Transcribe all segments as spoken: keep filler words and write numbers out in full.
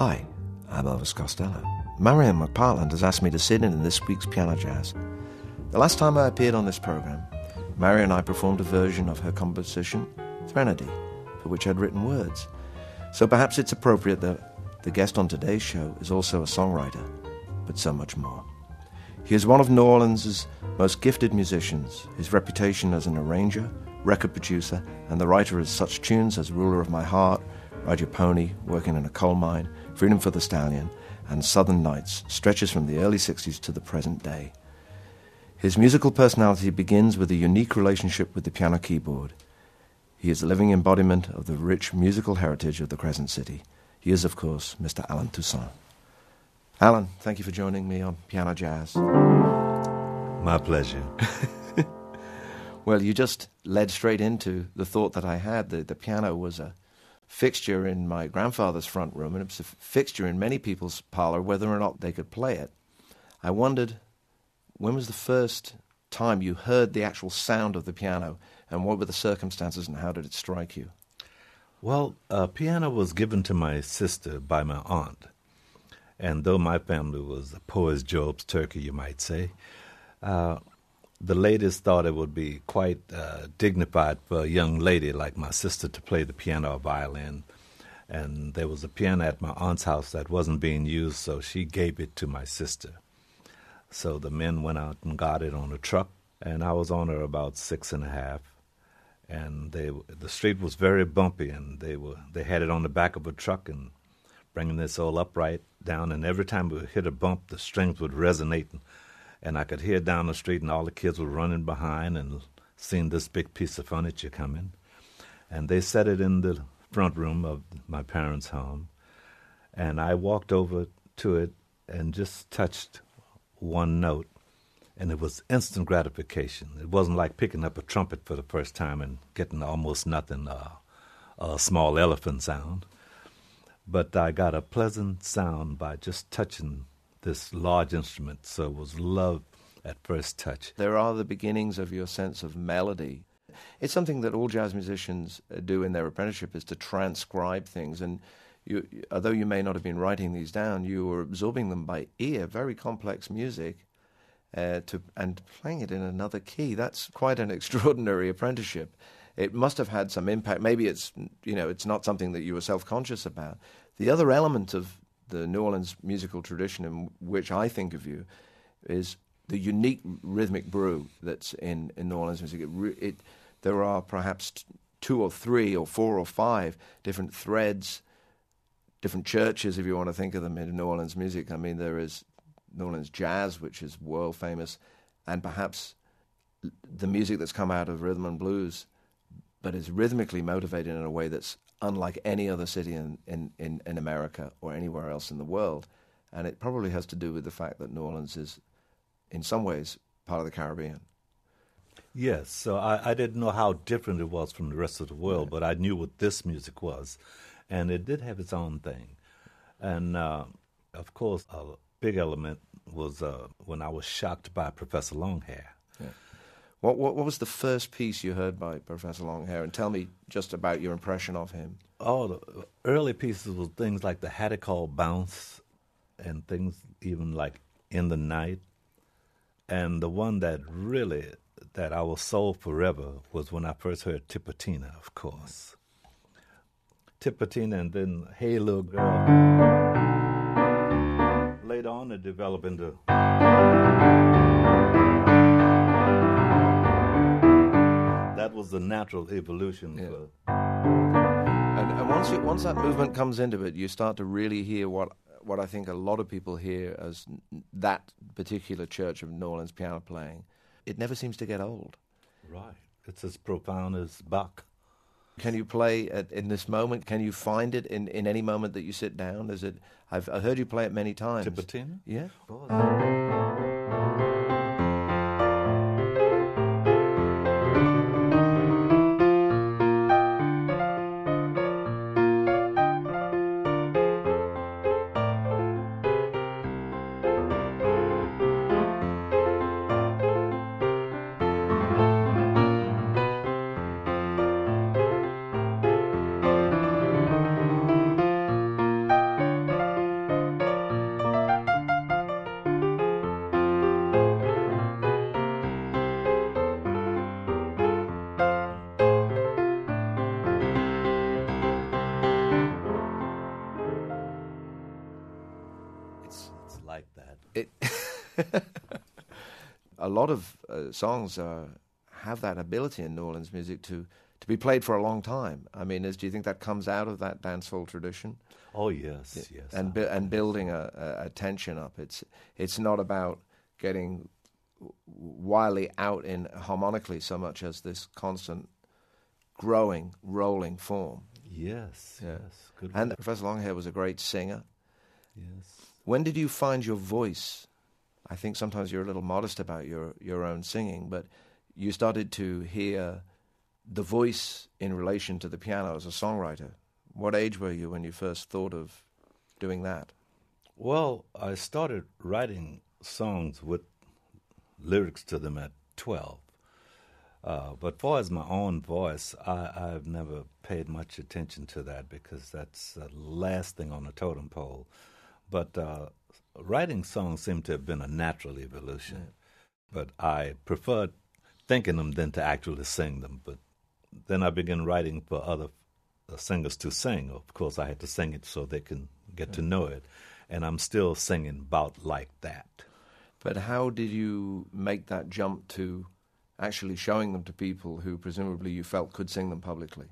Hi, I'm Elvis Costello. Marion McPartland has asked me to sit in in this week's Piano Jazz. The last time I appeared on this program, Marion and I performed a version of her composition, Threnody, for which I'd written words. So perhaps it's appropriate that the guest on today's show is also a songwriter, but so much more. He is one of New Orleans' most gifted musicians. His reputation as an arranger, record producer, and the writer of such tunes as Ruler of My Heart, Ride Your Pony, Working in a Coal Mine, Freedom for the Stallion, and Southern Nights stretches from the early sixties to the present day. His musical personality begins with a unique relationship with the piano keyboard. He is a living embodiment of the rich musical heritage of the Crescent City. He is, of course, Mister Allen Toussaint. Allen, thank you for joining me on Piano Jazz. My pleasure. Well, you just led straight into the thought that I had. The, the piano was a fixture in my grandfather's front room, and it was a fixture in many people's parlor, whether or not they could play it. I wondered, when was the first time you heard the actual sound of the piano, and what were the circumstances, and how did it strike you? Well, uh, piano was given to my sister by my aunt. And though my family was a poor as Job's turkey, you might say, uh, the ladies thought it would be quite uh, dignified for a young lady like my sister to play the piano or violin. And there was a piano at my aunt's house that wasn't being used, so she gave it to my sister. So the men went out and got it on a truck, and I was on her about six and a half. And they, the street was very bumpy, and they were they had it on the back of a truck and bringing this all upright down, and every time we would hit a bump, the strings would resonate, and, and I could hear down the street, and all the kids were running behind and seeing this big piece of furniture coming. And they set it in the front room of my parents' home, and I walked over to it and just touched one note, and it was instant gratification. It wasn't like picking up a trumpet for the first time and getting almost nothing, uh, a small elephant sound. But I got a pleasant sound by just touching this large instrument, so it was love at first touch. There are the beginnings of your sense of melody. It's something that all jazz musicians do in their apprenticeship, is to transcribe things. And you, although you may not have been writing these down, you were absorbing them by ear, very complex music, uh, to and playing it in another key. That's quite an extraordinary apprenticeship. It must have had some impact. Maybe it's, you know, it's not something that you were self-conscious about. The other element of the New Orleans musical tradition in which I think of you is the unique rhythmic brew that's in, in New Orleans music. It, it, there are perhaps t- two or three or four or five different threads, different churches, if you want to think of them, in New Orleans music. I mean, there is New Orleans jazz, which is world famous, and perhaps the music that's come out of rhythm and blues, but is rhythmically motivated in a way that's unlike any other city in, in, in, in America or anywhere else in the world. And it probably has to do with the fact that New Orleans is, in some ways, part of the Caribbean. Yes, so I, I didn't know how different it was from the rest of the world, right. But I knew what this music was. And it did have its own thing. And, uh, of course, a big element was uh, when I was shocked by Professor Longhair. Yeah. What, what what was the first piece you heard by Professor Longhair? And tell me just about your impression of him. Oh, the early pieces were things like the Hattie Call Bounce and things even like In the Night. And the one that really, that I was sold forever was when I first heard Tipatina, of course. Tipatina, and then Hey Little Girl. Later on it developed into... That was the natural evolution. Yeah. For... And, and once you, once that movement comes into it, you start to really hear what what I think a lot of people hear as n- that particular church of New Orleans piano playing. It never seems to get old. Right. It's as profound as Bach. Can you play at, in this moment? Can you find it in, in any moment that you sit down? Is it? I've I heard you play it many times. Tipatina? Yeah. A lot of uh, songs uh, have that ability in New Orleans music to, to be played for a long time. I mean, is, do you think that comes out of that dancehall tradition? Oh, yes, yes. And bu- and building a, a, a tension up. It's it's not about getting wildly out in harmonically so much as this constant growing, rolling form. Yes, Yeah. yes. Good And word. Professor Longhair was a great singer. Yes. When did you find your voice? I think sometimes you're a little modest about your, your own singing, but you started to hear the voice in relation to the piano as a songwriter. What age were you when you first thought of doing that? Well, I started writing songs with lyrics to them at twelve. Uh, but far as my own voice, I, I've never paid much attention to that because that's the last thing on the totem pole. But uh, writing songs seem to have been a natural evolution. Yeah. But I preferred thinking them than to actually sing them. But then I began writing for other uh, singers to sing. Of course, I had to sing it so they can get yeah. to know it. And I'm still singing about like that. But how did you make that jump to actually showing them to people who presumably you felt could sing them publicly?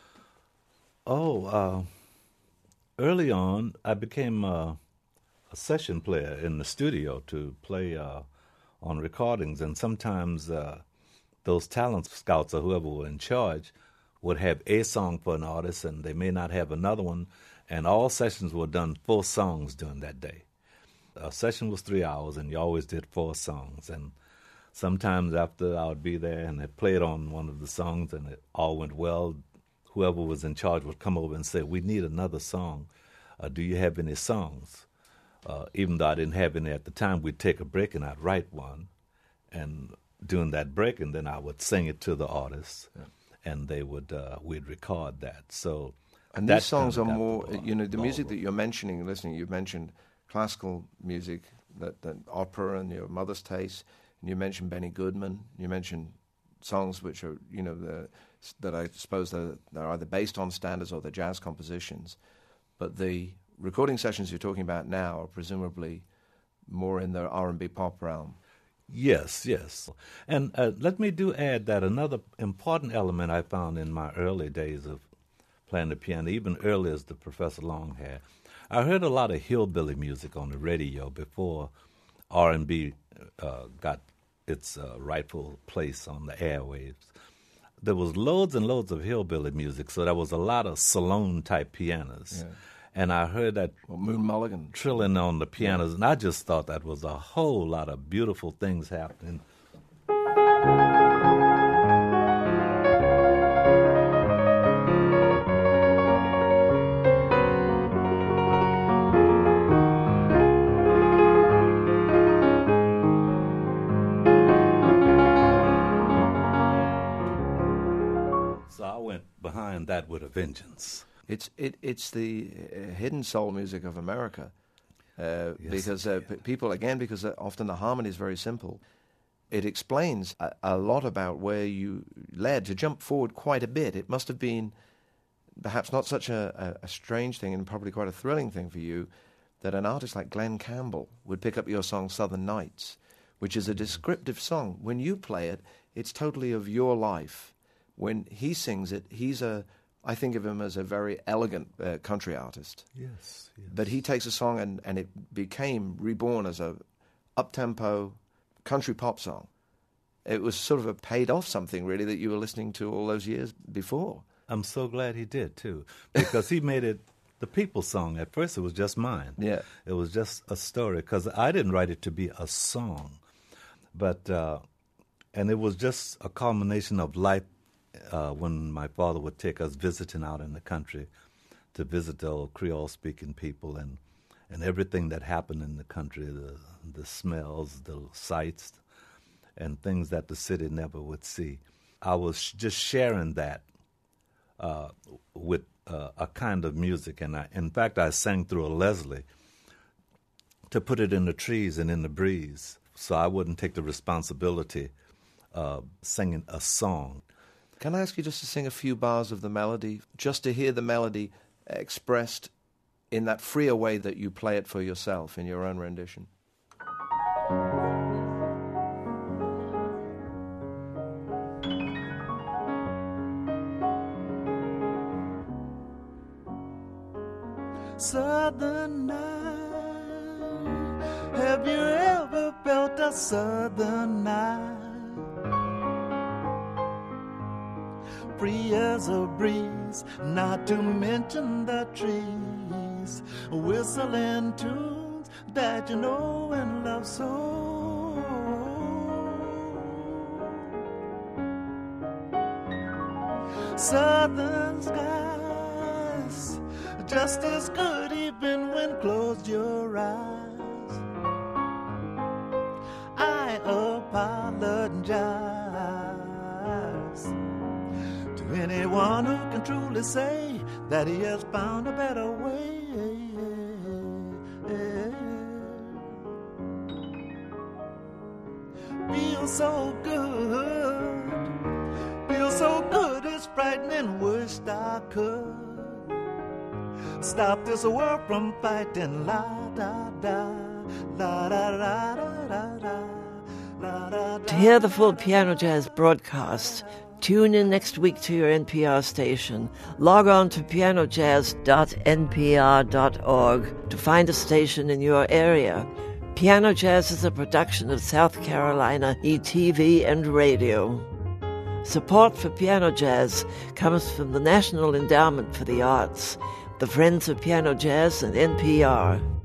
Oh, uh, early on, I became uh, a session player in the studio to play uh, on recordings, and sometimes uh, those talent scouts or whoever were in charge would have a song for an artist, and they may not have another one, and all sessions were done four songs during that day. A session was three hours, and you always did four songs, and sometimes after I would be there and they played on one of the songs and it all went well, whoever was in charge would come over and say, we need another song. Uh, do you have any songs? Uh, even though I didn't have any at the time, we'd take a break and I'd write one. And during that break, and then I would sing it to the artists, yeah. and they would uh, we'd record that. So, and these songs are more, you know, the music that you're mentioning, listening, you've mentioned classical music, that, that opera and your mother's taste. And you mentioned Benny Goodman. You mentioned songs which are, you know, the, that I suppose they're, they're either based on standards or they're jazz compositions. But the recording sessions you're talking about now are presumably more in the R and B pop realm. Yes, yes. And uh, let me do add that another important element I found in my early days of playing the piano, even earlier as the Professor Longhair, I heard a lot of hillbilly music on the radio before R and B uh, got its uh, rightful place on the airwaves. There was loads and loads of hillbilly music, so there was a lot of Salone-type pianos. Yeah. And I heard that well, Moon Mulligan trilling on the pianos, yeah. and I just thought that was a whole lot of beautiful things happening. Behind that with a vengeance. It's it it's the uh, hidden soul music of America, uh, yes, because uh, yeah. p- people again because uh, often the harmony is very simple. It explains a, a lot about where you led. To jump forward quite a bit, it must have been perhaps not such a, a, a strange thing and probably quite a thrilling thing for you that an artist like Glenn Campbell would pick up your song Southern Nights, which is a descriptive song. When you play it, it's totally of your life. When he sings it, he's a, I think of him as a very elegant uh, country artist. Yes, yes. But he takes a song and, and it became reborn as a up-tempo country pop song. It was sort of a paid off something, really, that you were listening to all those years before. I'm so glad he did, too, because he made it the people's song. At first, it was just mine. Yeah. It was just a story, because I didn't write it to be a song. But, uh, and it was just a culmination of life. Uh, when my father would take us visiting out in the country to visit the old Creole-speaking people and, and everything that happened in the country, the, the smells, the sights, and things that the city never would see. I was just sharing that uh, with uh, a kind of music. And I, in fact, I sang through a Leslie to put it in the trees and in the breeze so I wouldn't take the responsibility of singing a song. Can I ask you just to sing a few bars of the melody, just to hear the melody expressed in that freer way that you play it for yourself in your own rendition? Southern night, have you ever felt a southern night? Free as a breeze, not to mention the trees, whistling tunes that you know and love so. Southern skies, just as good even when closed your eyes. I apologize to anyone who can truly say that he has found a better way. Feels so good, feels so good, it's frightening, wished I could stop this world from fighting. La da da, la da da da da da, la da da. To hear the full Piano Jazz broadcast, tune in next week to your N P R station. Log on to piano jazz dot n p r dot org to find a station in your area. Piano Jazz is a production of South Carolina E T V and Radio. Support for Piano Jazz comes from the National Endowment for the Arts, the Friends of Piano Jazz, and N P R.